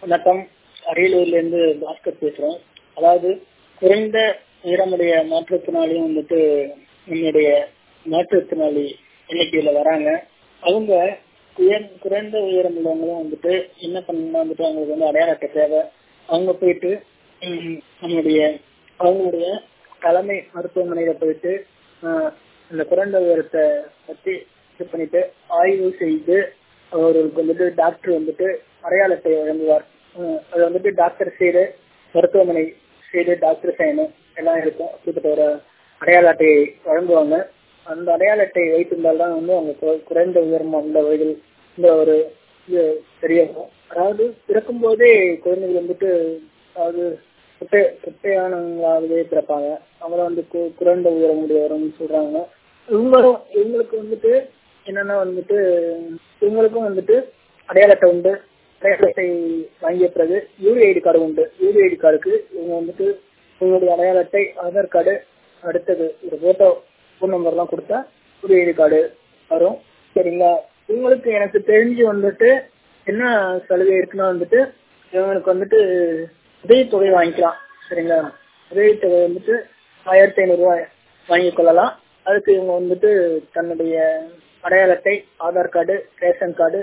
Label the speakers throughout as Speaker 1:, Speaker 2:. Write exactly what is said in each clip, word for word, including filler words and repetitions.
Speaker 1: வணக்கம். அரியலூர்ல இருந்து பாஸ்கர் பேசுறேன். அதாவது குறைந்த உயரமுடைய மாற்றுத்திறனாளியும் வந்துட்டு நம்முடைய மாற்றுத்திறனாளி எண்ணிக்கையில வராங்க. அவங்க உயர் குறைந்த உயரம் உள்ளவங்களும் வந்துட்டு என்ன பண்ணணும்னா வந்துட்டு அவங்களுக்கு வந்து அடையாள அட்டை தேவை. அவங்க போயிட்டு நம்முடைய அவங்களுடைய தலைமை மருத்துவமனையில போயிட்டு இந்த குறைந்த உயரத்தை பத்தி இது பண்ணிட்டு ஆய்வு செய்து அவர்களுக்கு வந்துட்டு டாக்டர் வந்துட்டு அடையாள அட்டை வழங்குவார். அது வந்துட்டு டாக்டர் சைடு மருத்துவமனை சைடு டாக்டர் சைனு எல்லாம் இருக்கும். அப்படிப்பட்ட ஒரு அடையாள அட்டையை வழங்குவாங்க. அந்த அடையாள அட்டை வைத்திருந்தால்தான் வந்து அவங்க குறைந்த உயரம் உள்ள வயதில் இந்த ஒரு இது தெரியும். அதாவது பிறக்கும் போதே குழந்தைகள் வந்துட்டு அதாவது குட்டை குட்டையானவங்களாகவே பிறப்பாங்க. அவங்கள வந்து குறைந்த உயரம் உடையவர்னு சொல்றாங்க. இவங்களும் இவங்களுக்கு வந்துட்டு என்னன்னா வந்துட்டு இவங்களுக்கும் வந்துட்டு அடையாள அட்டை உண்டு. அடையாள அட்டை வாங்கிய பிறகு யூரி ஐடி கார்டு உண்டு. யூரி ஐடி கார்டுக்கு இவங்க வந்துட்டு இவங்களுடைய அடையாள அட்டை, ஆதார் கார்டு, அடுத்தது ஒரு போட்டோ ஃபோன் நம்பர் எல்லாம் கொடுத்தா யூரி ஐடி கார்டு வரும். சரிங்களா? இவங்களுக்கு எனக்கு தெரிஞ்சு வந்துட்டு என்ன சலுகை இருக்குன்னா வந்துட்டு இவங்களுக்கு வந்துட்டு உதவித்தொகை வாங்கிக்கலாம். சரிங்களா? உதவித்தொகை வந்துட்டு ஆயிரத்தி ஐநூறு ரூபாய் வாங்கிக் கொள்ளலாம். அதுக்கு இவங்க வந்துட்டு தன்னுடைய அடையாள அட்டை, ஆதார் கார்டு, ரேஷன் கார்டு,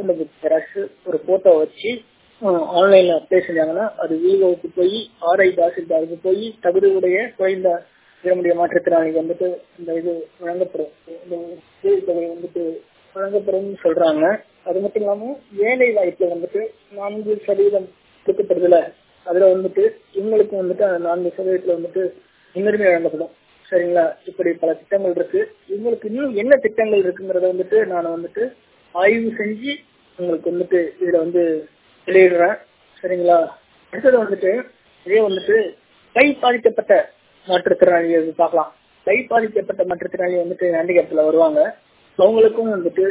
Speaker 1: ஒரு போட்டோ வச்சு ஆன்லைன்ல அப்ளை செஞ்சாங்கன்னா அது விஓக்கு போய் ஆர்ஐ தாசில்தாருக்கு போய் தகுதியுடைய குறைந்த உயரமுடைய மாற்றுத்திறனாளிக்கு வந்துட்டு இந்த இது வழங்கப்படும். இந்த உதவித்தொகை வந்துட்டு வழங்கப்படும் சொல்றாங்க. அது மட்டும் இல்லாம வேலை வாய்ப்புல வந்துட்டு நான்கு சதவீதம் கொடுக்கப்படுதுல, அதுல வந்துட்டு இவங்களுக்கு வந்துட்டு அந்த நான்கு சதவீதத்துல வந்துட்டு முன்னுரிமை வழங்கப்படும். சரிங்களா? இப்படி பல திட்டங்கள் இருக்கு. இவங்களுக்கு இன்னும் என்ன திட்டங்கள் இருக்குங்கிறத வந்துட்டு நான் வந்துட்டு ஆய்வு செஞ்சு உங்களுக்கு வந்துட்டு இதுல வந்து வெளியிடுறேன். சரிங்களா? அடுத்தது வந்துட்டு இதே வந்துட்டு கை பாதிக்கப்பட்ட மாற்றுத்திறனாளிகள் பார்க்கலாம். கை பாதிக்கப்பட்ட மாற்றுத்திறனாளி வந்துட்டு ஹேண்டிகேப்ல வருவாங்க. அவங்களுக்கும் வந்துட்டு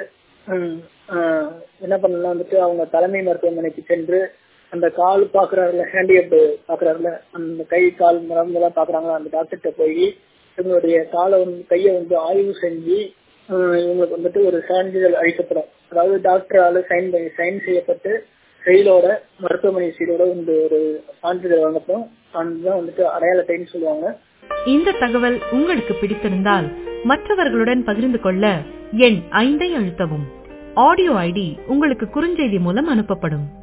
Speaker 1: என்ன பண்ணலாம் வந்துட்டு அவங்க தலைமை மருத்துவமனைக்கு சென்று அந்த கால் பாக்குறாருல, ஹேண்டிகேப் பாக்குறாருல, அந்த கை கால் மரம்பெல்லாம் பாக்குறாங்களா, அந்த டாக்டர்கிட்ட போய் இவங்களுடைய காலை வந்து கையை வந்து ஆய்வு செஞ்சு இவங்களுக்கு வந்துட்டு ஒரு சான்றிதழ் அளிக்கப்படும். அதாவது டாக்டரால சைன் பண்ணி சைன் செய்யப்பட்டு செயலோட மருத்துவமனை சீலோட இந்த ஒரு சான்றிதழ் வழங்கப்படும். அதுதான் வந்துட்டு அடையாள அட்டைன்னு சொல்லுவாங்க.
Speaker 2: இந்த தகவல் உங்களுக்கு பிடித்திருந்தால் மற்றவர்களுடன் பகிர்ந்து கொள்ள எண் ஐந்தை அழுத்தவும். ஆடியோ ஐடி உங்களுக்கு குறுஞ்செய்தி மூலம் அனுப்பப்படும்.